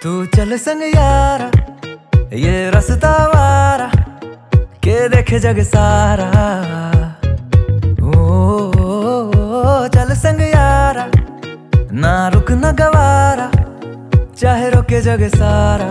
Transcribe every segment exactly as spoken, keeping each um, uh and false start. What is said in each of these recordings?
तू चल संग यारा, ये रास्ता वारा के देखे जग सारा। ओ, ओ, ओ चल संग यारा, ना रुक ना गवारा, चाहे रोके जग सारा।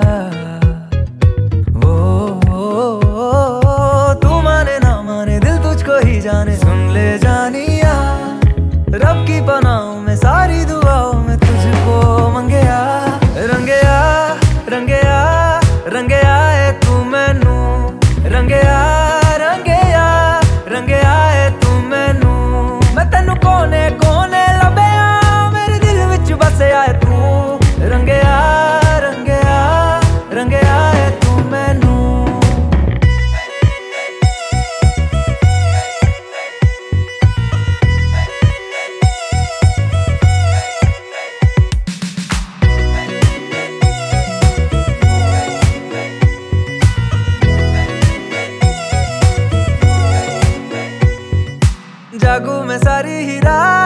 ओ, ओ, ओ तू माने ना माने दिल तुझको ही जाने। सुन ले जानिया, रब की पनाहों में सारी दुआओं में तुझको मंगया। रंगया रंगया रंगया है तू मैनू, रंगया रंगया रंगया है तू मैनू। मैं तेनू कोने कोने लभया, मेरे दिल विच बसया है तू। रंगया रंगया रंगया है तू मैनू। जागू मैं सारी ही रात,